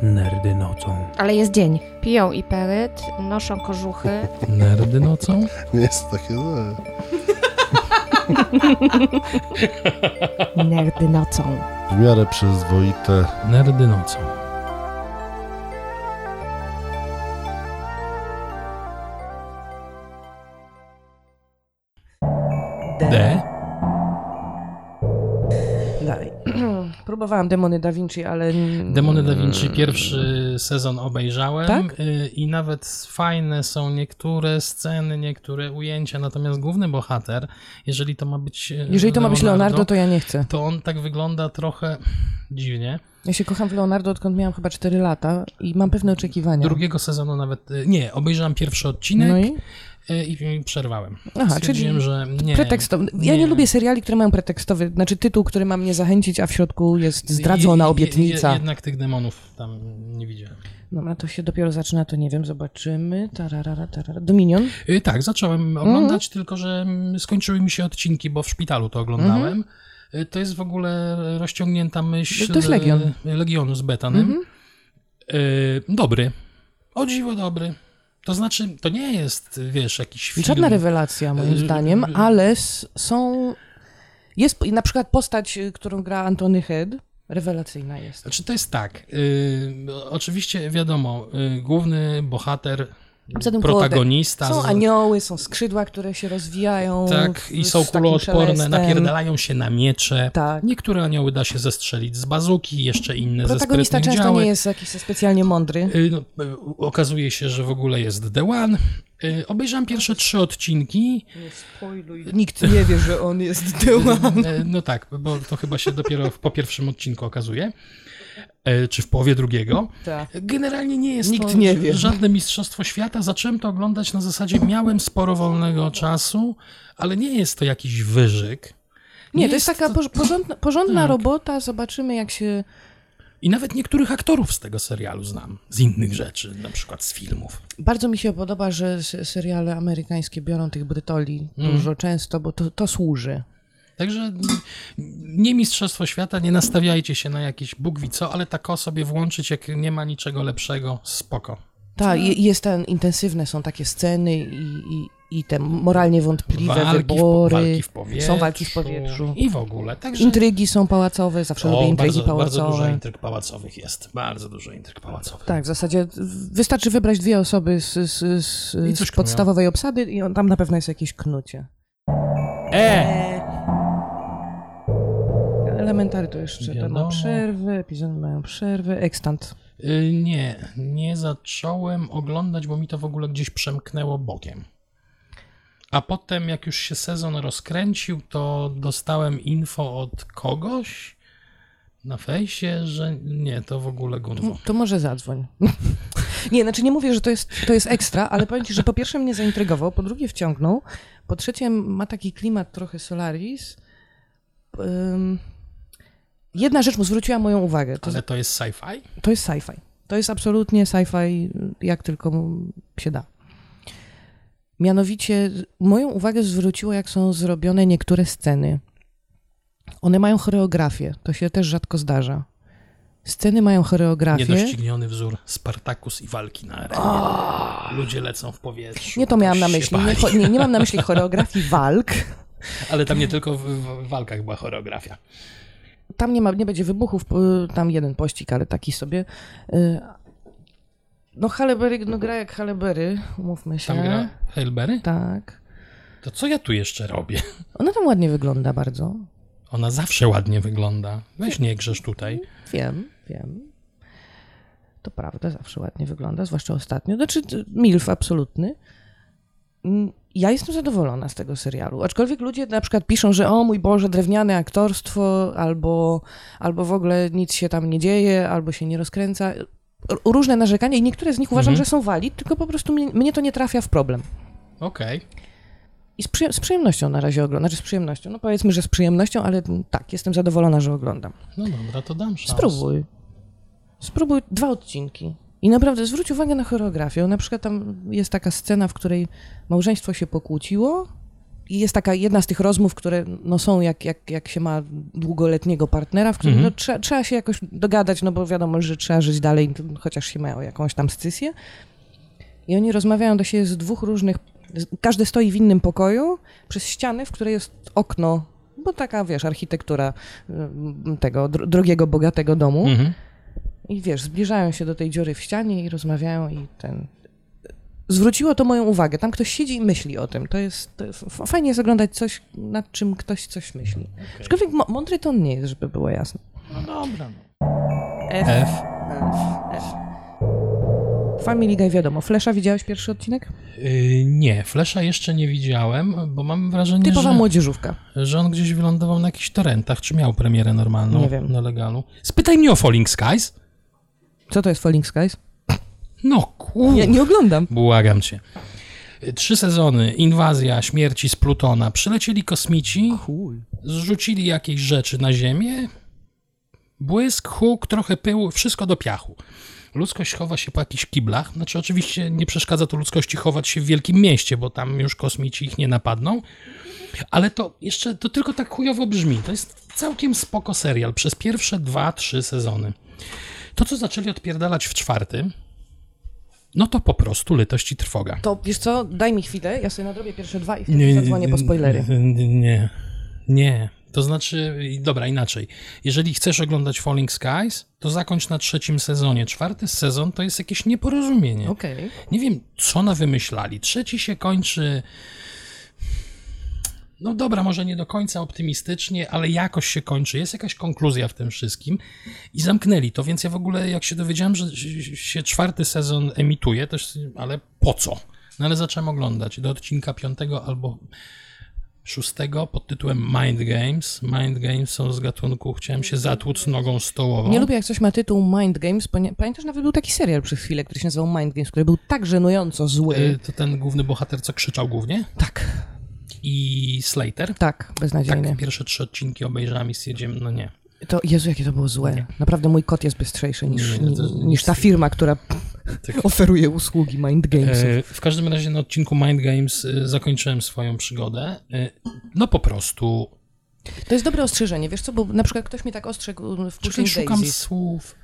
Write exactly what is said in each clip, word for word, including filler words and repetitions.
Nerdy nocą. Ale jest dzień. Piją i peryt, noszą kożuchy. Nerdy nocą? Nie jest takie złe. Nerdy nocą. W miarę przyzwoite. Nerdy nocą. D. D. Dalej. Próbowałam Demony Da Vinci, ale... Demony Da Vinci pierwszy sezon obejrzałem. Tak? y, I nawet fajne są niektóre sceny, niektóre ujęcia, natomiast główny bohater, jeżeli to ma być y, Jeżeli to ma być Leonardo, to ja nie chcę. to on tak wygląda trochę dziwnie. Ja się kocham w Leonardo, odkąd miałam chyba cztery lata i mam pewne oczekiwania. Drugiego sezonu nawet, y, nie, obejrzałem pierwszy odcinek No i? y, i przerwałem. Aha, Stwierdziłem, czyli że nie. pretekstowy. Ja nie. nie. lubię seriali, które mają pretekstowy, znaczy tytuł, który ma mnie zachęcić, a w środku jest zdradzona Je- je- obietnica. Je, jednak tych demonów tam nie widziałem. Dobra, to się dopiero zaczyna, to nie wiem, zobaczymy. Tararara, tarara. Dominion? Y, tak, zacząłem oglądać, tylko że mm, skończyły mi się odcinki, bo w szpitalu to oglądałem. Y, To jest w ogóle rozciągnięta myśl To jest Legion. y, Legionu z Betanem. Y, Dobry. O dziwo dobry. To znaczy, to nie jest, wiesz, jakiś film. Żadna rewelacja, moim Y, zdaniem, y, ale s- są... Jest na przykład postać, y, którą gra Anthony Head, rewelacyjna jest. Znaczy, to jest tak. Y, oczywiście, wiadomo, y, główny bohater, Poza tym protagonista. Są z- anioły, są skrzydła, które się rozwijają. Tak, w- i są z takim kuloodporne, szelestem. napierdalają się na miecze. Tak. Niektóre anioły da się zestrzelić z bazuki, jeszcze inne ze Protagonista sprytnych często działek. nie jest jakiś specjalnie mądry. Y, no, y, okazuje się, że w ogóle jest The One. Y, Obejrzałem pierwsze trzy odcinki. Nie spoiluj. Nikt nie wie, że on jest The One. Y, No tak, bo to chyba się dopiero po pierwszym odcinku okazuje. Y, Czy w połowie drugiego. Tak. Generalnie nie jest Nikt to nie ż- wie. żadne mistrzostwo świata. Zacząłem to oglądać na zasadzie, miałem sporo wolnego czasu, ale nie jest to jakiś wyżyk. Nie, to jest taka porz- porządna, porządna Tak. robota. Zobaczymy, jak się... I nawet niektórych aktorów z tego serialu znam, z innych rzeczy, na przykład z filmów. Bardzo mi się podoba, że s- seriale amerykańskie biorą tych brytoli Mm. dużo, często, bo to, to służy. Także mm, nie mistrzostwo świata, nie nastawiajcie się na jakieś Bóg wie co, ale tak o sobie włączyć, jak nie ma niczego lepszego, spoko. Tak, i- jest ten, intensywne są takie sceny i, i, i te moralnie wątpliwe Walki w, po- wybory. walki w powietrzu. Są walki w powietrzu. I w ogóle. Także Intrygi są pałacowe, zawsze lubię o, intrygi bardzo, bardzo pałacowe. dużo intryg pałacowych jest. Bardzo dużo intryg pałacowych. Tak, w zasadzie wystarczy wybrać dwie osoby z, z, z, I coś z podstawowej obsady i on, tam na pewno jest jakieś knucie. E! Elementary to jeszcze to ma Wiadomo. przerwę, epizody mają przerwę, Extant. Y, Nie, nie zacząłem oglądać, bo mi to w ogóle gdzieś przemknęło bokiem. A potem, jak już się sezon rozkręcił, to dostałem info od kogoś na fejsie, że nie, to w ogóle gunwo. To może zadzwoń. Nie, znaczy nie mówię, że to jest, to jest ekstra, ale powiem ci, że po pierwsze mnie zaintrygował, po drugie wciągnął, po trzecie ma taki klimat trochę Solaris. Ym, Jedna rzecz mu zwróciła moją uwagę. To, Ale to jest sci-fi? to jest sci-fi. To jest absolutnie sci-fi, jak tylko mu się da. Mianowicie moją uwagę zwróciło, jak są zrobione niektóre sceny. One mają choreografię, to się też rzadko zdarza. Sceny mają choreografię. Niedościgniony wzór Spartacus i walki na arenie. Ludzie lecą w powietrzu. Nie to miałam na ktoś się myśli. Nie, pali. cho- nie, nie mam na myśli choreografii walk. Ale tam nie tylko w, w walkach była choreografia. Tam nie, ma, nie będzie wybuchów, y, tam jeden pościg, ale taki sobie. Y, No Halle Berry no, gra jak Halle Berry, umówmy się. Tam gra Halle Berry? Tak. To co ja tu jeszcze robię? Ona tam ładnie wygląda bardzo. Ona zawsze ładnie wygląda. Weź nie grzesz tutaj. Wiem, wiem. To prawda, zawsze ładnie wygląda, zwłaszcza ostatnio. Znaczy, t- milf absolutny. Mm, Ja jestem zadowolona z tego serialu. Aczkolwiek ludzie na przykład piszą, że o mój Boże, drewniane aktorstwo, albo, albo w ogóle nic się tam nie dzieje, albo się nie rozkręca. R- Różne narzekania i niektóre z nich uważam, Mhm. że są valid, tylko po prostu mnie, mnie to nie trafia w problem. Okej. I z, przyje- z przyjemnością na razie oglądam. Znaczy z przyjemnością. No powiedzmy, że z przyjemnością, ale mm, tak, jestem zadowolona, że oglądam. No dobra, to dam szansę. Spróbuj. Spróbuj dwa odcinki. I naprawdę zwróć uwagę na choreografię. Na przykład tam jest taka scena, w której małżeństwo się pokłóciło i jest taka jedna z tych rozmów, które no, są jak, jak, jak się ma długoletniego partnera, w którym Mhm. no, trzeba, trzeba się jakoś dogadać, no bo wiadomo, że trzeba żyć dalej, chociaż się mają jakąś tam scysję. I oni rozmawiają do siebie z dwóch różnych, każdy stoi w innym pokoju, przez ścianę, w której jest okno, bo taka, wiesz, architektura y, tego dro- drogiego, bogatego domu. Mhm. I wiesz, zbliżają się do tej dziury w ścianie i rozmawiają i ten... Zwróciło to moją uwagę. Tam ktoś siedzi i myśli o tym. To jest, to jest f- fajnie jest oglądać coś, nad czym ktoś coś myśli. Aczkolwiek mo- mądry to on nie jest, żeby było jasne. No dobra. No. F. F. F. F. Family Guy, wiadomo. Flesza, widziałeś pierwszy odcinek? Yy, nie, Flasha jeszcze nie widziałem, bo mam wrażenie, Typowa że, młodzieżówka. że on gdzieś wylądował na jakichś torrentach, czy miał premierę normalną Nie wiem. na legalu. Spytaj mnie o Falling Skies. Co to jest Falling Skies? No kur... Ja nie oglądam. Błagam cię. Trzy sezony, inwazja, śmierci z Plutona. Przylecieli kosmici, zrzucili jakieś rzeczy na Ziemię, błysk, huk, trochę pyłu, wszystko do piachu. Ludzkość chowa się po jakichś kiblach. Znaczy oczywiście nie przeszkadza to ludzkości chować się w wielkim mieście, bo tam już kosmici ich nie napadną. Ale to jeszcze, to tylko tak chujowo brzmi. To jest całkiem spoko serial przez pierwsze dwa, trzy sezony. To, co zaczęli odpierdalać w czwartym, no to po prostu litość i trwoga. To wiesz co, daj mi chwilę, ja sobie nadrobię pierwsze dwa i wtedy zadzwonię po spoilery. Nie, nie, nie. To znaczy, dobra, inaczej. Jeżeli chcesz oglądać Falling Skies, to zakończ na trzecim sezonie. Czwarty sezon to jest jakieś nieporozumienie. Okej. Nie wiem, co na wymyślali. Trzeci się kończy... No dobra, może nie do końca optymistycznie, ale jakoś się kończy. Jest jakaś konkluzja w tym wszystkim i zamknęli to, więc ja w ogóle jak się dowiedziałem, że się czwarty sezon emituje, to jest, ale po co? No ale zacząłem oglądać do odcinka piątego albo szóstego pod tytułem Mind Games. Mind Games są z gatunku, chciałem się zatłuc nogą stołową. Nie lubię, jak coś ma tytuł Mind Games, bo nie, pamiętasz, nawet był taki serial przez chwilę, który się nazywał Mind Games, który był tak żenująco zły. Y, To ten główny bohater, co krzyczał głównie? Tak, I Slater? tak, beznadziejnie. Tak, pierwsze trzy odcinki obejrzałem i stwierdziłem, no nie. To, Jezu, jakie to było złe. Naprawdę mój kot jest bystrzejszy niż, Nie, to- ni- niż ta firma, która Tak. oferuje usługi Mind Gamesów. E, W każdym razie na odcinku Mind Games e, zakończyłem swoją przygodę. E, No po prostu To jest dobre ostrzeżenie, wiesz co, bo na przykład ktoś mi tak ostrzegł w czekaj, Pushing szukam Daisies. słów.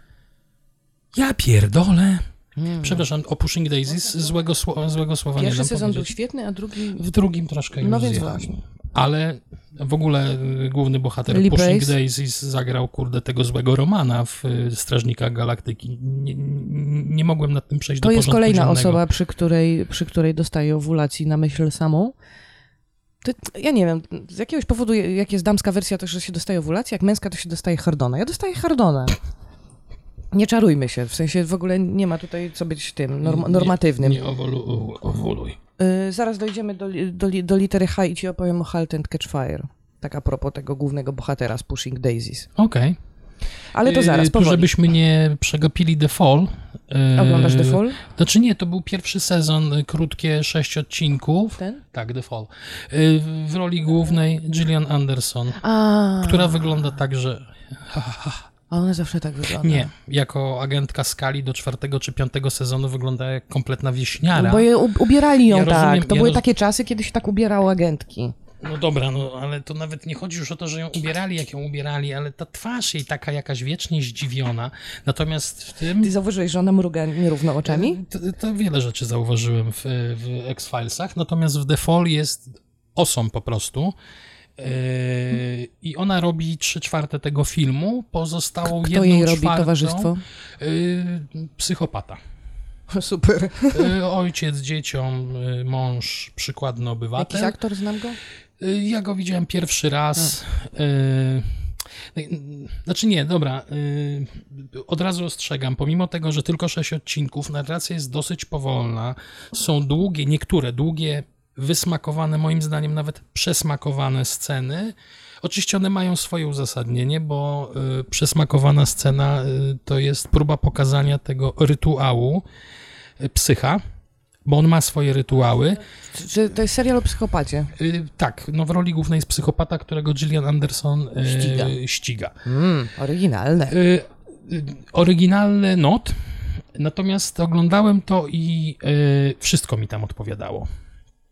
Ja pierdolę. Hmm. Przepraszam, o Pushing Daisies złego, sło- złego słowa nie Pierwszy dam sezon był powiedzieć. świetny, a drugi... W drugim troszkę już No więc zjechałem. właśnie. Ale w ogóle y, główny bohater Lee Pushing Brace. Daisies zagrał, kurde, tego złego Romana w y, Strażnikach Galaktyki. Nie, nie, nie mogłem nad tym przejść To do jest porządku kolejna dziennego. osoba, przy której, przy której dostaje owulacji na myśl samą. To, ja nie wiem, z jakiegoś powodu, jak jest damska wersja, to że się dostaje owulację, jak męska, to się dostaje Hardona. Ja dostaję Hardona. Nie czarujmy się, w sensie w ogóle nie ma tutaj co być tym norm, normatywnym. Nie, nie owolu, owoluj. Y, zaraz dojdziemy do, li- do, li- do litery H i ci opowiem o Halt and Catch Fire. Tak a propos tego głównego bohatera z Pushing Daisies. Okej. Ale to zaraz, Y, Tu, powoli. żebyśmy nie przegapili The Fall. y, Oglądasz The Fall? Znaczy nie, to był pierwszy sezon, y, krótkie sześć odcinków. Ten? Tak, The Fall. Y, W roli głównej Gillian Anderson, A, która wygląda tak, że... a ona zawsze tak wygląda. Nie, jako agentka Skali do czwartego czy piątego sezonu wygląda jak kompletna wieśniara. No bo je u- ubierali ją Ja tak. rozumiem, To ja były roz- takie czasy, kiedy się tak ubierało agentki. No dobra, no ale to nawet nie chodzi już o to, że ją ubierali, jak ją ubierali, ale ta twarz jej taka jakaś wiecznie zdziwiona. Natomiast w tym... Ty zauważyłeś, że ona mruga nierówno oczami? To, to wiele rzeczy zauważyłem w, w X-Filesach, natomiast w The Fall jest osą po prostu. Yy, I ona robi trzy czwarte tego filmu, pozostałą Kto jedną jej robi czwartą, towarzystwo? Yy, psychopata. Super. Yy, ojciec dzieciom, yy, mąż, przykładny Jakiś obywatel. aktor, znam go? Yy, ja go widziałem pierwszy raz. Yy, Znaczy nie, dobra, yy, od razu ostrzegam, pomimo tego, że tylko sześć odcinków, narracja jest dosyć powolna, są długie, niektóre długie, wysmakowane, moim zdaniem nawet przesmakowane sceny. Oczywiście one mają swoje uzasadnienie, bo y, przesmakowana scena y, to jest próba pokazania tego rytuału y, psycha, bo on ma swoje rytuały. Czy to jest serial o psychopacie? Y, tak, no w roli głównej jest psychopata, którego Gillian Anderson y, Ściga. ściga. Mm, oryginalne. Y, y, oryginalny not, natomiast oglądałem to i y, wszystko mi tam odpowiadało.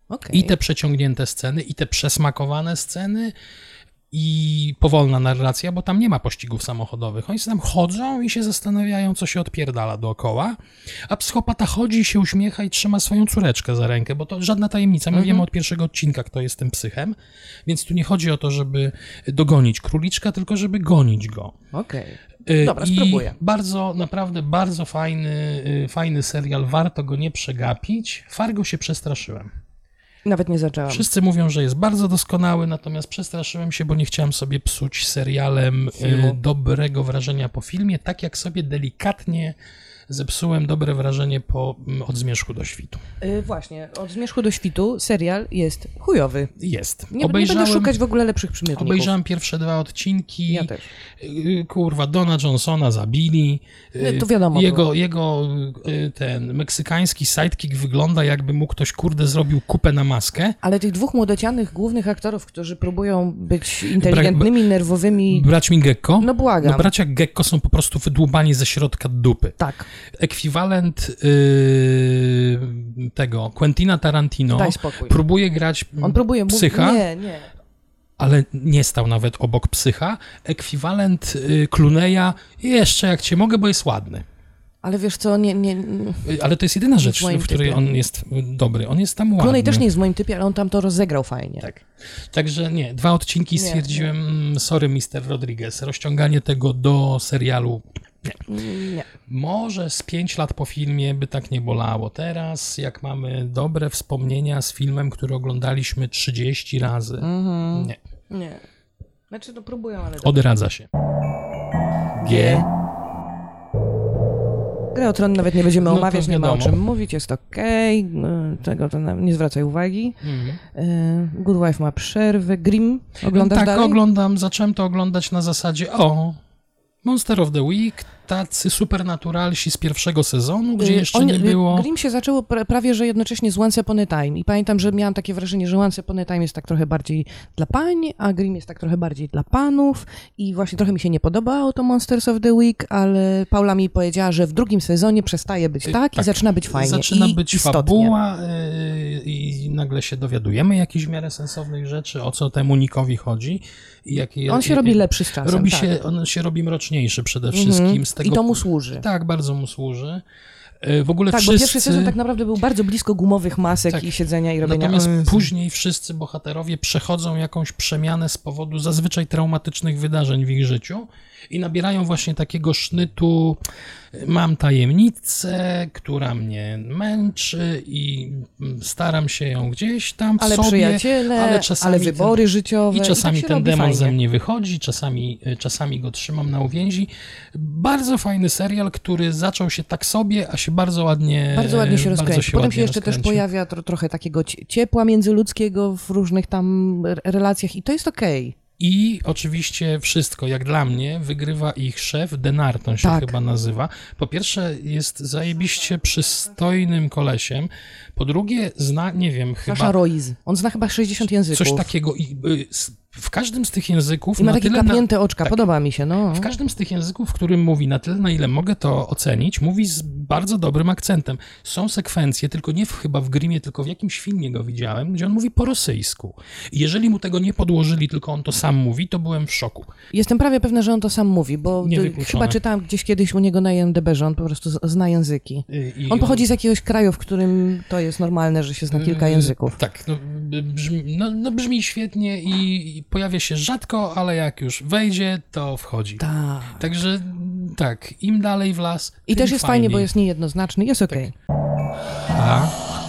Okej. I te przeciągnięte sceny, i te przesmakowane sceny, i powolna narracja, bo tam nie ma pościgów samochodowych. Oni sobie tam chodzą i się zastanawiają, co się odpierdala dookoła, a psychopata chodzi, się uśmiecha i trzyma swoją córeczkę za rękę, bo to żadna tajemnica. My Mhm. wiemy od pierwszego odcinka, kto jest tym psychem, więc tu nie chodzi o to, żeby dogonić króliczka, tylko żeby gonić go. Okej. Y, Dobra, I spróbuję. bardzo, naprawdę bardzo fajny, y, fajny serial, warto go nie przegapić. Fargo się przestraszyłem. Nawet nie zaczęłam. Wszyscy mówią, że jest bardzo doskonały, natomiast przestraszyłem się, bo nie chciałem sobie psuć serialem Filmu. y, dobrego wrażenia po filmie, tak jak sobie delikatnie zepsułem dobre wrażenie po mm, Od zmierzchu do świtu. Y, właśnie, od zmierzchu do świtu serial jest chujowy. Jest. Nie, nie będę szukać w ogóle lepszych przymiotników. Obejrzałem pierwsze dwa odcinki. Ja też. Y, Kurwa, Dona Johnsona zabili. Y, No, to wiadomo Jego, było. jego y, ten meksykański sidekick wygląda, jakby mu ktoś, kurde, zrobił kupę na maskę. Ale tych dwóch młodocianych głównych aktorów, którzy próbują być inteligentnymi, nerwowymi... Braćmi Gekko? No błagam. No bracia Gekko są po prostu wydłubani ze środka dupy. Tak, Ekwiwalent yy, tego Quentina Tarantino daj spokój. próbuje grać On próbuje mówić... psycha, Nie, nie. ale nie stał nawet obok psycha. Ekwiwalent yy, Clooney'a jeszcze jak cię mogę, bo jest ładny. Ale wiesz co, nie... nie... Yy, Ale to jest jedyna rzecz, w moim w której typie. on jest yy, dobry. On jest tam ładny. Clooney też nie jest w moim typie, ale on tam to rozegrał fajnie. Tak. Także nie, dwa odcinki Nie, stwierdziłem, mm, sorry mister Rodriguez, rozciąganie tego do serialu Nie. może z pięć lat po filmie by tak nie bolało. Teraz, jak mamy dobre wspomnienia z filmem, który oglądaliśmy trzydzieści razy, Mhm. nie, Nie. Znaczy, no próbuję, ale... odradza się. G. Grę o Tron nawet nie będziemy No to omawiać, nie ma o wiadomo. czym mówić, jest okej, y, tego to nam nie zwracaj uwagi. Mhm. Y, Good Wife ma przerwę, Grimm oglądasz tak, dalej? oglądam, zacząłem to oglądać na zasadzie, o, Monster of the Week, tacy supernaturalsi z pierwszego sezonu, gdzie Y, jeszcze on- nie y, było... Grimm się zaczęło pra- prawie, że jednocześnie z Once Upon a Time i pamiętam, że miałam takie wrażenie, że Once Upon a Time jest tak trochę bardziej dla pań, a Grimm jest tak trochę bardziej dla panów i właśnie trochę mi się nie podobało to Monsters of the Week, ale Paula mi powiedziała, że w drugim sezonie przestaje być Y, tak, i tak. zaczyna być fajnie. Zaczyna I być istotnie. fabuła yy, i nagle się dowiadujemy jakichś w miarę sensownych rzeczy, o co temu Nikowi chodzi. I jaki, On się i, robi i, lepszy z czasem. robi tak. się, On się robi mroczniejszy przede Mhm. wszystkim. Z tego, I to mu służy. Tak, bardzo mu służy. Yy, W ogóle Tak, wszyscy... bo pierwszy sezon tak naprawdę był bardzo blisko gumowych masek Tak. i siedzenia i robienia... Natomiast Mm. później wszyscy bohaterowie przechodzą jakąś przemianę z powodu zazwyczaj traumatycznych wydarzeń w ich życiu i nabierają właśnie takiego sznytu, mam tajemnicę, która mnie męczy i staram się ją gdzieś tam w Ale sobie, przyjaciele, ale ale, czasami wybory życiowe. i czasami tak się ten robi demon fajnie. ze mnie wychodzi, czasami, czasami go trzymam na uwięzi. Bardzo fajny serial, który zaczął się tak sobie, a się bardzo ładnie Bardzo ładnie się bardzo rozkręci. Potem ładnie się jeszcze też rozkręcił. pojawia tro, trochę takiego cie- ciepła międzyludzkiego w różnych tam r- relacjach i to jest okej. I oczywiście wszystko, jak dla mnie, wygrywa ich szef, Denarton się Tak. chyba nazywa. Po pierwsze jest zajebiście przystojnym kolesiem, po drugie zna, nie wiem, Sasha chyba Roiz. On zna chyba sześćdziesiąt języków. coś takiego i y, s- w każdym z tych języków I ma na takie tyle na, kapnięte oczka. tak. Podoba mi się, no. w każdym z tych języków, w którym mówi, na tyle na ile mogę to ocenić, mówi z bardzo dobrym akcentem. Są sekwencje, tylko nie w, chyba w Grimmie, tylko w jakimś filmie go widziałem, gdzie on mówi po rosyjsku. I jeżeli mu tego nie podłożyli, tylko on to sam mówi, to byłem w szoku. Jestem prawie pewna, że on to sam mówi, bo y, Niewykluczone. chyba czytałam gdzieś kiedyś u niego na I M D B, że on po prostu z- zna języki. Y, i On pochodzi z jakiegoś kraju, w którym to jest normalne, że się zna kilka Yy, języków. Tak, no, brzmi, no, no brzmi świetnie i, i pojawia się rzadko, ale jak już wejdzie, to wchodzi. Tak. Także tak, im dalej w las, I tym też jest fajnie, bo fajniej. jest niejednoznaczny, jest okej. A,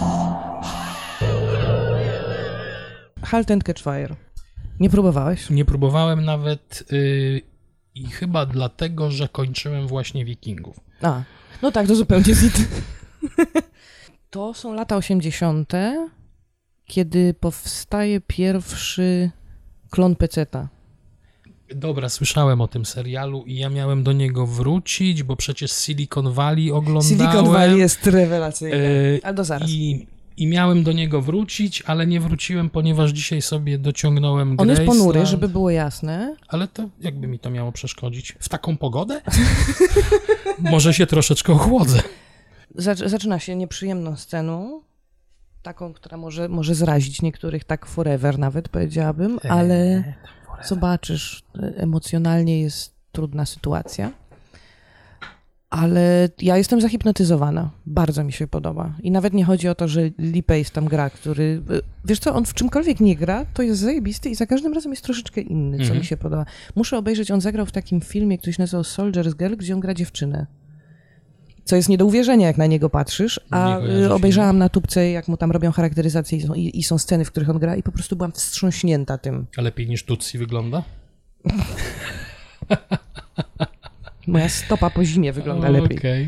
Halt and Catch Fire. Nie próbowałeś? nie próbowałem nawet y, i chyba dlatego, że kończyłem właśnie Wikingów. A, no tak, to zupełnie z innym. To są lata osiemdziesiąte, kiedy powstaje pierwszy klon peceta. Dobra, słyszałem o tym serialu i ja miałem do niego wrócić, bo przecież Silicon Valley oglądałem. Silicon Valley jest rewelacyjny. y, Ale do zaraz. I, I miałem do niego wrócić, ale nie wróciłem, ponieważ dzisiaj sobie dociągnąłem On jest ponury, Graceland. żeby było jasne. Ale to jakby mi to miało przeszkodzić? W taką pogodę? Może się troszeczkę ochłodzę. Zac- zaczyna się nieprzyjemną sceną. taką, która może, może zrazić niektórych tak forever nawet, powiedziałabym, ale zobaczysz, emocjonalnie jest trudna sytuacja. Ale ja jestem zahipnotyzowana. Bardzo mi się podoba. I nawet nie chodzi o to, że Lee Pace tam gra, który... Wiesz co, on w czymkolwiek nie gra, to jest zajebisty i za każdym razem jest troszeczkę inny, co Mhm. mi się podoba. Muszę obejrzeć, on zagrał w takim filmie, który się nazywał Soldier's Girl, gdzie on gra dziewczynę. Co jest nie do uwierzenia, jak na niego patrzysz, a Nie kojarzę y, obejrzałam na tubce, jak mu tam robią charakteryzację i są, i, i są sceny, w których on gra i po prostu byłam wstrząśnięta tym. A lepiej niż Tutsi wygląda? Moja stopa po zimie wygląda O, lepiej. Okej.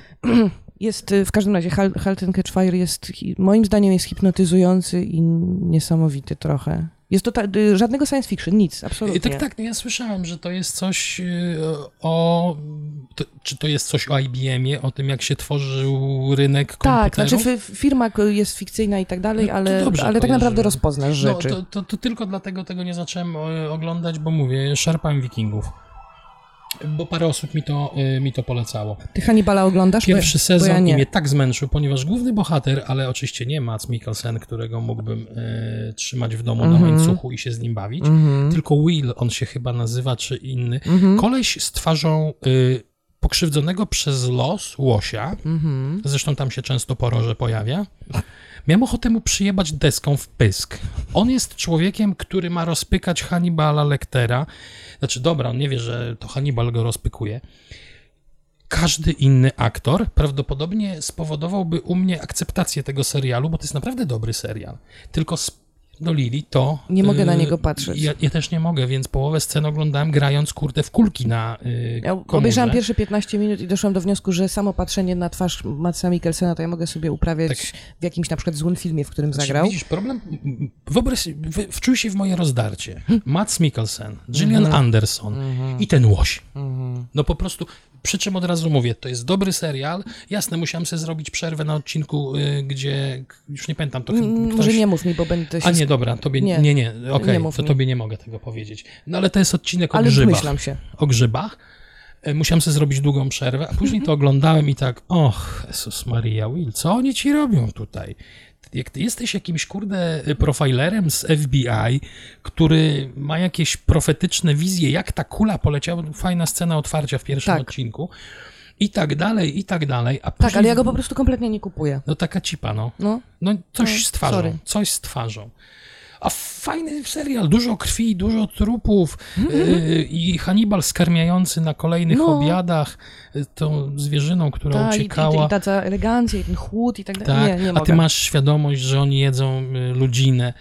Jest, y, w każdym razie, Hal- Halt and Catch Fire jest, hi- moim zdaniem jest hipnotyzujący i niesamowity trochę. Jest to ta, y, żadnego science fiction, nic, absolutnie. Tak, tak, no ja słyszałem, że to jest coś y, o... To, czy to jest coś o I B M-ie, o tym, jak się tworzył rynek komputerów? Tak, znaczy f- firma k- jest fikcyjna i tak dalej, No to ale, dobrze ale tak kojarzyłem. naprawdę rozpoznasz rzeczy. No, to, to, to tylko dlatego tego nie zacząłem e, oglądać, bo mówię, szarpałem Wikingów. Bo parę osób mi to, e, mi to polecało. Ty Hannibala oglądasz? Pierwszy bo, sezon bo ja i nie. mnie tak zmęczył, ponieważ główny bohater, ale oczywiście nie Mads Mikkelsen, którego mógłbym e, trzymać w domu Mhm. na łańcuchu i się z nim bawić, Mhm. tylko Will, on się chyba nazywa, czy inny. Mhm. Koleś z twarzą e, pokrzywdzonego przez los łosia, Mhm. zresztą tam się często poroże pojawia, miałem ochotę mu przyjebać deską w pysk. On jest człowiekiem, który ma rozpykać Hannibala Lectera. Znaczy, dobra, on nie wie, że to Hannibal go rozpykuje. Każdy inny aktor prawdopodobnie spowodowałby u mnie akceptację tego serialu, bo to jest naprawdę dobry serial. Tylko spierdolili to... Nie mogę na yy, niego patrzeć. Ja, ja też nie mogę, więc połowę scen oglądałem grając, kurde, w kulki na yy, Ja komórze. obejrzałam pierwsze piętnaście minut i doszłam do wniosku, że samo patrzenie na twarz Madsa Mikkelsena to ja mogę sobie uprawiać Tak. w jakimś na przykład złym filmie, w którym Znaczy, zagrał. Widzisz, problem, wyobraź, w, wczuj się w moje rozdarcie. Mads Mikkelsen, Gillian Mhm. Anderson i ten łoś. Mhm. No po prostu, przy czym od razu mówię, to jest dobry serial. Jasne, musiałem sobie zrobić przerwę na odcinku, y, gdzie, już nie pamiętam, to chyba Mm, ktoś... Może nie mów mi, bo będę się... A nie, dobra, tobie nie, Nie. nie, nie okej, Nie mów to mi. tobie nie mogę tego powiedzieć. No ale to jest odcinek o Ale grzybach. wymyślam się. O grzybach. E, Musiałem sobie zrobić długą przerwę, a później to oglądałem i tak, och, Jezus Maria, Will, co oni ci robią tutaj? Jak ty jesteś jakimś, kurde, profilerem z F B I, który ma jakieś profetyczne wizje, jak ta kula poleciała, fajna scena otwarcia w pierwszym Tak. odcinku, i tak dalej, i tak dalej, a później... Tak, ale ja go po prostu kompletnie nie kupuję. No taka cipa, no. No. No coś No, z twarzą, sorry. coś z twarzą. A fajny serial, dużo krwi, dużo trupów yy, i Hannibal skarmiający na kolejnych No. obiadach yy, tą zwierzyną, która Ta, i, i, uciekała. I ta cała elegancja, i ten chłód i tak dalej. Tak, Nie, nie a mogę. ty masz świadomość, że oni jedzą y, ludzinę.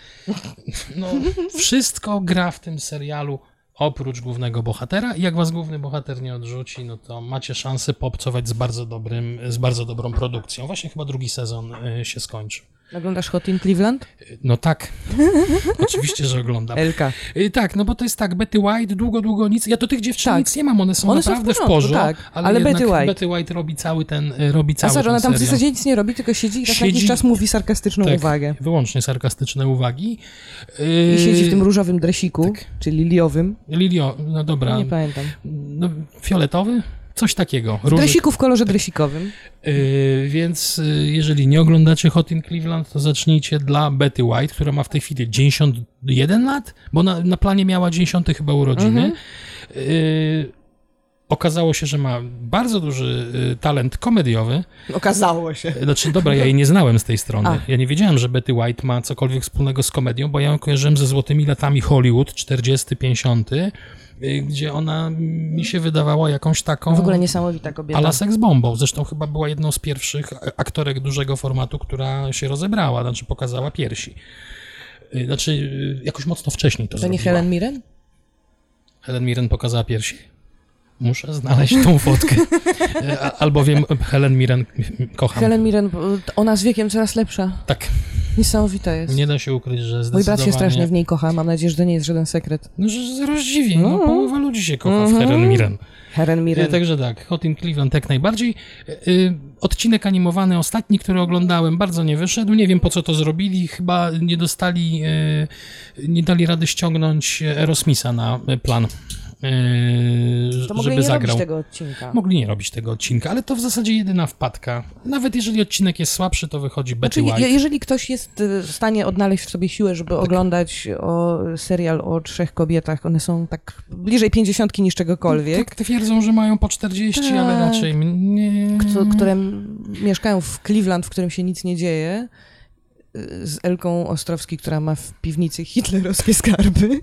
No, wszystko gra w tym serialu oprócz głównego bohatera i jak was główny bohater nie odrzuci, no to macie szansę poobcować z bardzo dobrym, z bardzo dobrą produkcją. Właśnie chyba drugi sezon y, się skończył. Oglądasz Hot in Cleveland? No tak, oczywiście, że oglądam. Elka. Y, Tak, no bo to jest tak, Betty White, długo, długo nic, ja do tych dziewczyn Tak. nic nie mam, one są One są w naprawdę w porządku, porządku, tak, ale, ale jednak Betty White. Betty White robi cały ten, y, robi A cały sorry, ten ona tam w serial. zasadzie nic nie robi, tylko siedzi i raz na jakiś Siedzi- czas mówi sarkastyczną Tak, uwagę. wyłącznie sarkastyczne uwagi. I siedzi w Yy, tym różowym dresiku, tak. czyli liliowym. Lilio, no dobra, Nie pamiętam. no, fioletowy? Coś takiego. W Róży. dresiku w kolorze dresikowym. Yy, więc yy, jeżeli nie oglądacie Hot in Cleveland, to zacznijcie dla Betty White, która ma w tej chwili dziewięćdziesiąt jeden lat, bo na, na planie miała dziewięćdziesiąte chyba urodziny. Mhm. Yy, okazało się, że ma bardzo duży yy, talent komediowy. Okazało się. Znaczy, dobra, ja jej nie znałem z tej strony. A. Ja nie wiedziałem, że Betty White ma cokolwiek wspólnego z komedią, bo ja ją kojarzyłem ze złotymi latami Hollywood, czterdziesty, pięćdziesiąty, y, gdzie ona mi się wydawała jakąś taką... W ogóle niesamowita kobieta. Ala seks bombą. Zresztą chyba była jedną z pierwszych aktorek dużego formatu, która się rozebrała, znaczy pokazała piersi. Y, Znaczy, y, jakoś mocno wcześniej to, To nie zrobiła. Helen Mirren? Helen Mirren pokazała piersi? Muszę znaleźć tą fotkę. Y, a- Albowiem Helen Mirren kocham. Helen Mirren, ona z wiekiem coraz lepsza. Tak, Niesamowita jest. nie da się ukryć, że Mój zdecydowanie... brat się strasznie w niej kocha, mam nadzieję, że to nie jest żaden sekret. No, że zaraz dziwi, no, No. połowa ludzi się kocha w Mhm. Helen Mirren. Helen E, Mirren. Także tak, Hot in Cleveland jak najbardziej. E, e, Odcinek animowany ostatni, który oglądałem, bardzo nie wyszedł. Nie wiem, po co to zrobili. Chyba nie dostali, e, nie dali rady ściągnąć Aerosmitha na e, plan. yy, To mogli żeby nie zagrał. robić tego odcinka. Mogli nie robić tego odcinka, ale to w zasadzie jedyna wpadka. Nawet jeżeli odcinek jest słabszy, to wychodzi Betty Znaczy, je, White. jeżeli ktoś jest y, w stanie odnaleźć w sobie siłę, żeby oglądać o, serial o trzech kobietach, one są tak bliżej pięćdziesiątki niż czegokolwiek, Tak twierdzą, że mają po czterdzieści, Tak. ale raczej nie. kto, które m- mieszkają w Cleveland, w którym się nic nie dzieje, y, z Elką Ostrowski, która ma w piwnicy hitlerowskie skarby,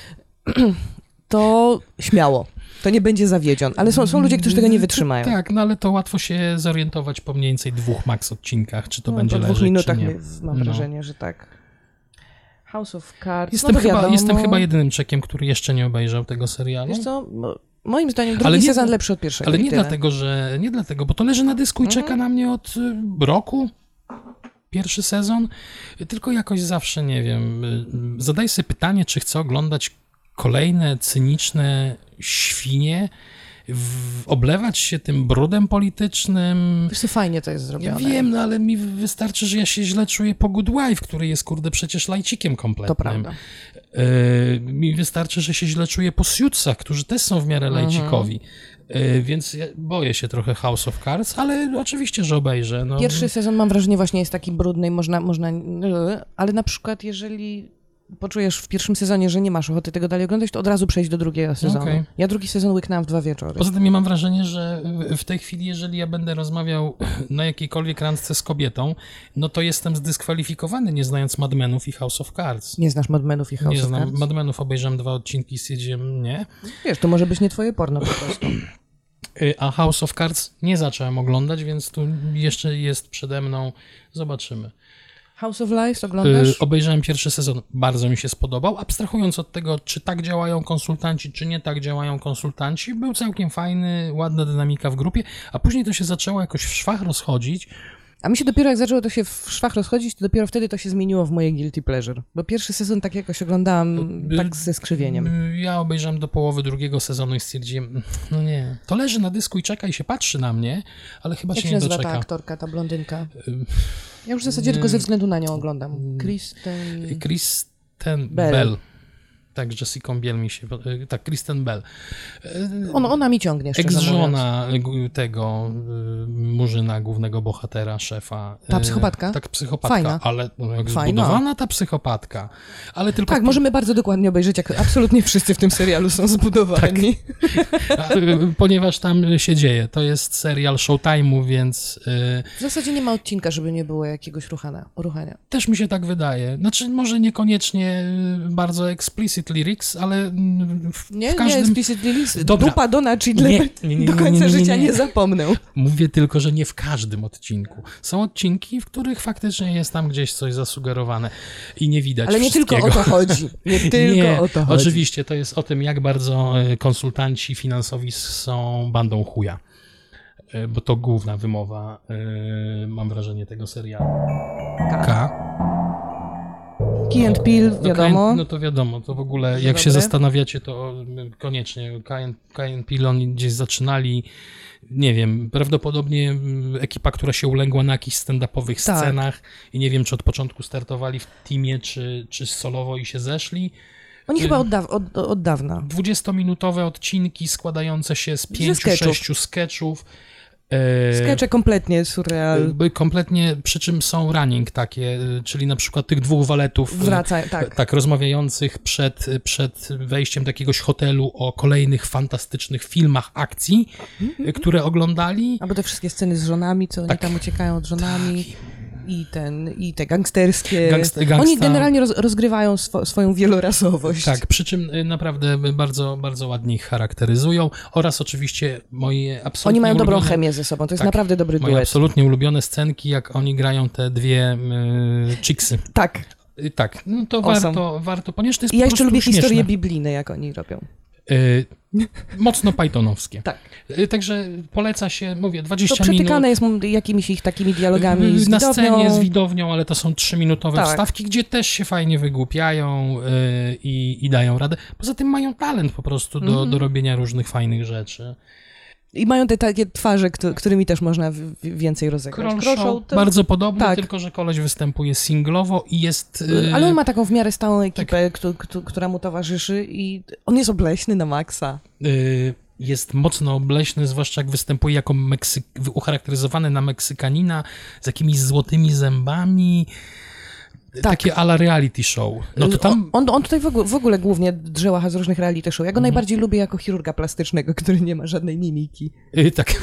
to śmiało. To nie będzie zawiedzion. Ale są, są ludzie, którzy tego nie wytrzymają. Tak, no ale to łatwo się zorientować po mniej więcej dwóch max odcinkach, czy to No, będzie po dwóch leżeć, minutach czy nie. my- mam No. wrażenie, że tak. House of Cards, Jestem, no to chyba, wiadomo. jestem chyba jedynym czekiem, który jeszcze nie obejrzał tego serialu. Wiesz co, mo- moim zdaniem drugi Ale nie- sezon lepszy od pierwszego. Ale i nie tyle. dlatego, że nie dlatego, bo to leży na dysku i Mhm. czeka na mnie od y, roku. Pierwszy sezon, tylko jakoś zawsze nie wiem. y, Zadaję sobie pytanie, czy chcę oglądać kolejne cyniczne świnie, w, oblewać się tym brudem politycznym. Wiesz co, fajnie to jest Ja zrobione. wiem, no ale mi wystarczy, że ja się źle czuję po Good Wife, który jest, kurde, przecież lajcikiem kompletnym. To prawda. Y, mi wystarczy, że się źle czuję po Suitsach, którzy też są w miarę lajcikowi. Y, więc ja boję się trochę House of Cards, ale oczywiście, że obejrzę. No. Pierwszy sezon, mam wrażenie, właśnie jest taki brudny i można, można... Ale na przykład, jeżeli poczujesz w pierwszym sezonie, że nie masz ochoty tego dalej oglądać, to od razu przejdź do drugiego sezonu. Okej. Ja drugi sezon łyknęłam w dwa wieczory. Poza tym ja mam wrażenie, że w tej chwili, jeżeli ja będę rozmawiał na jakiejkolwiek randce z kobietą, no to jestem zdyskwalifikowany, nie znając Mad Menów i House of Cards. Nie znasz Mad Menów i House Nie of znam Cards? Mad Menów, obejrzałem dwa odcinki, stwierdziłem nie. Wiesz, to może być nie twoje porno po prostu. Y, A House of Cards nie zacząłem oglądać, więc tu jeszcze jest przede mną. Zobaczymy. House of Lies oglądasz? Y, obejrzałem pierwszy sezon, bardzo mi się spodobał. Abstrahując od tego, czy tak działają konsultanci, czy nie tak działają konsultanci, był całkiem fajny, ładna dynamika w grupie, a później to się zaczęło jakoś w szwach rozchodzić. A mi się dopiero jak zaczęło to się w szwach rozchodzić, to dopiero wtedy to się zmieniło w moje guilty pleasure. Bo pierwszy sezon tak jakoś oglądałam Y, tak ze skrzywieniem. y, Ja obejrzałem do połowy drugiego sezonu i stwierdziłem, no nie, to leży na dysku i czeka i się patrzy na mnie, ale chyba Jak się się nie nazywa ta doczeka. aktorka, ta blondynka? Y, Ja już w zasadzie tylko ze względu na nią oglądam. Kristen... Kristen Bell. Bell. Tak, Jessica Biel mi się... y, Tak, Kristen Bell. Y, Ona, ona mi ciągnie, szczerze mówiąc. Ex-żona g- tego y, murzyna, głównego bohatera, szefa. Ta Y, psychopatka? Tak, psychopatka. Fajna. Ale no, jak Fajna. zbudowana ta psychopatka. Ale tylko Tak, w- możemy bardzo dokładnie obejrzeć, jak absolutnie wszyscy w tym serialu są zbudowani. a, y, ponieważ tam się dzieje. To jest serial Showtime'u, więc y, W zasadzie nie ma odcinka, żeby nie było jakiegoś ruchania. ruchania. też mi się tak wydaje. Znaczy, może niekoniecznie y, bardzo explicit lyrics, ale y, w, Nie, w każdym... nie, explicit release. Dobra. Dupa Dona Chidle Nie, nie, nie, do nie, końca nie, nie, nie, życia nie. nie zapomnę. Mówię tylko, że nie w każdym odcinku. Są odcinki, w których faktycznie jest tam gdzieś coś zasugerowane i nie widać Ale nie tylko wszystkiego. o to chodzi. Nie tylko Nie, o to chodzi. oczywiście, to jest o tym, jak bardzo e, konsultanci finansowi są bandą chuja. E, Bo to główna wymowa, e, mam wrażenie, tego serialu. K. Key and Peele, No, wiadomo. K- No to wiadomo, to w ogóle, Bardzo jak się dobre. zastanawiacie, to y, koniecznie. K and Peele, oni gdzieś zaczynali, nie wiem, prawdopodobnie y, ekipa, która się uległa na jakichś stand-upowych Tak. scenach i nie wiem, czy od początku startowali w teamie, czy, czy solowo i się zeszli. Oni chyba od, daw- od, od dawna. dwudziestominutowe odcinki składające się z pięciu, sketchów. sześciu sketchów. E, Skecze kompletnie surreal. by kompletnie, przy czym są running takie, y, czyli na przykład tych dwóch waletów y, Wraca, tak. tak, rozmawiających przed, przed wejściem do jakiegoś hotelu o kolejnych fantastycznych filmach akcji, Mhm. y, które oglądali. Albo te wszystkie sceny z żonami, co oni Tak. tam uciekają od żonami. I ten, i te gangsterskie. Gangsta- gangsta- Oni generalnie roz, rozgrywają swo, swoją wielorasowość. Tak, przy czym y, naprawdę bardzo, bardzo ładnie ich charakteryzują oraz oczywiście moje absolutnie Oni mają dobrą ulubione, chemię ze sobą. To jest Tak, naprawdę dobry moje duet. absolutnie ulubione scenki, jak oni grają te dwie y, chicksy. Tak. Y, tak, no to Awesome. warto, warto, ponieważ to jest I ja po jeszcze prostu lubię śmieszne. historie biblijne, jak oni robią. Y, mocno pythonowskie. Tak. Y, Także poleca się, mówię, To dwadzieścia minut. przetykane jest mu- jakimiś ich takimi dialogami z Na widownią. scenie z widownią, ale to są trzyminutowe Tak. wstawki, gdzie też się fajnie wygłupiają y, i, i dają radę. Poza tym mają talent po prostu do, Mhm. do robienia różnych fajnych rzeczy. I mają te takie twarze, któ- którymi też można w- w- więcej rozegrać. Kroll Kroll Show, Show to- bardzo podobny, tak. tylko że koleś występuje singlowo i jest... y, Ale on ma taką w miarę stałą ekipę, któ- któ- która mu towarzyszy i on jest obleśny na maksa. y, jest mocno obleśny, zwłaszcza jak występuje jako Meksyk... ucharakteryzowany na Meksykanina z jakimiś złotymi zębami. Tak. Takie a la reality show. No to tam... On, on tutaj w ogóle, w ogóle głównie drzeła z różnych reality show. Ja go Mhm. najbardziej lubię jako chirurga plastycznego, który nie ma żadnej mimiki. Y, tak.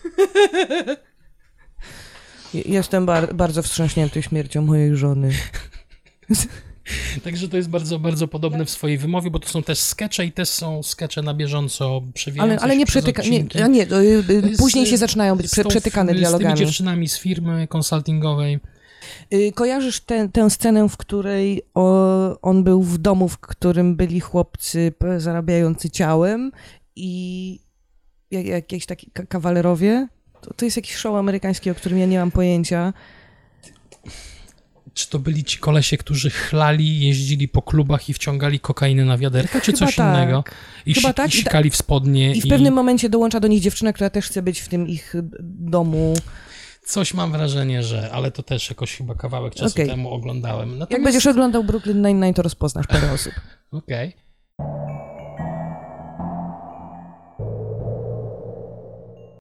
Je- Jestem bar- bardzo wstrząśnięty śmiercią mojej żony. Także to jest bardzo, bardzo podobne w swojej wymowie, bo to są też skecze i też są skecze na bieżąco przewijające Ale, ale się nie przez przetyka... Nie, odcinki. a nie, y, y, Z- później się zaczynają być z prze- tą- przetykane Z tymi dialogami. dziewczynami z firmy konsultingowej. Y, Kojarzysz tę, tę scenę, w której o, on był w domu, w którym byli chłopcy p- zarabiający ciałem i jak, jakieś takie ka- kawalerowie? To, to jest jakiś show amerykański, o którym ja nie mam pojęcia. Czy to byli ci kolesie, którzy chlali, jeździli po klubach i wciągali kokainę na wiaderka, czy Chyba coś tak. innego? I, Chyba si- tak. i sikali w spodnie. I w pewnym momencie dołącza do nich dziewczyna, która też chce być w tym ich y, domu. Coś mam wrażenie, że, ale to też jakoś chyba kawałek czasu Okej. temu oglądałem. Natomiast... Jak będziesz oglądał Brooklyn Nine-Nine, to rozpoznasz parę osób. Okej.